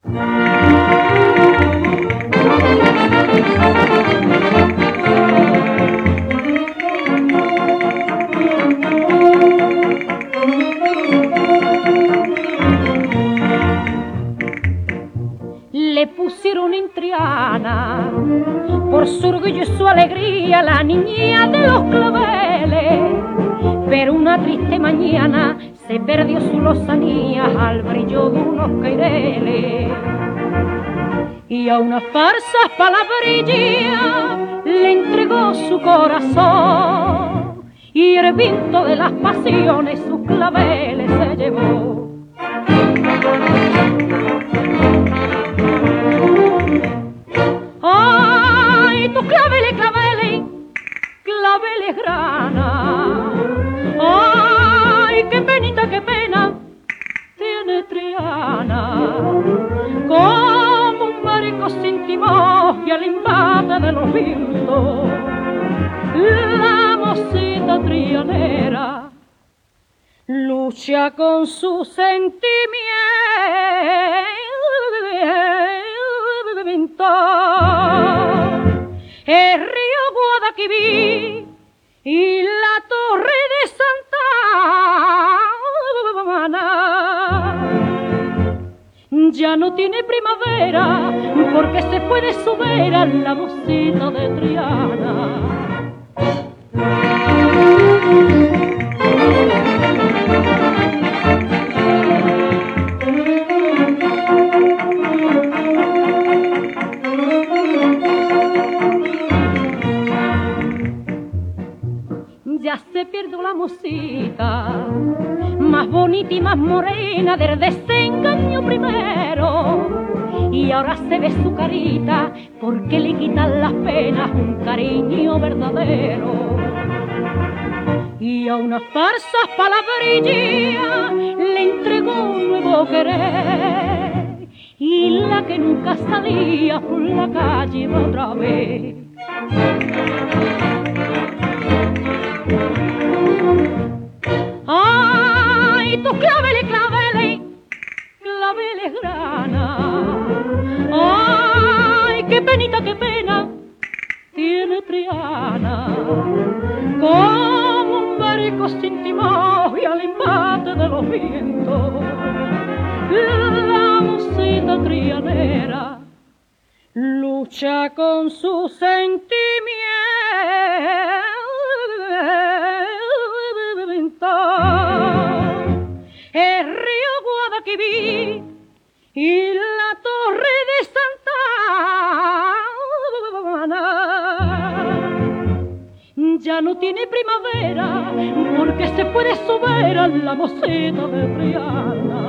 Le pusieron en Triana por su orgullo y su alegría, la niña de los claveles. Pero una triste mañana se perdió su lozanía al brillo de unos caireles. Y a una farsa palabrilla le entregó su corazón, y el viento de las pasiones sus claveles se llevó. Ay, tus claveles, claveles, claveles grana. Ay, qué penita, qué pena tiene Triana. Como un barco sin timón y al embate de los vientos, la mocita trianera lucha con su sentimiento. El río Guadalquivir y la torre de Santa Ana ya no tiene primavera, porque se puede subir a la mocita de Triana. Ya se pierde la mocita, más bonita y más morena del desengaño primero, y ahora se ve su carita porque le quitan las penas un cariño verdadero. Y a una farsa palabrilla le entregó un nuevo querer, y la que nunca salía por la calle va otra vez. Ay, tus claveles, claveles, claveles grana. Ay, qué penita, qué pena tiene Triana. Como un barco sin timón y al embate de los vientos, la mocita trianera lucha con su sentimiento. El río Guadalquivir y la torre de Santa Ana ya no tiene primavera, porque se puede subir a la mocita de Triana.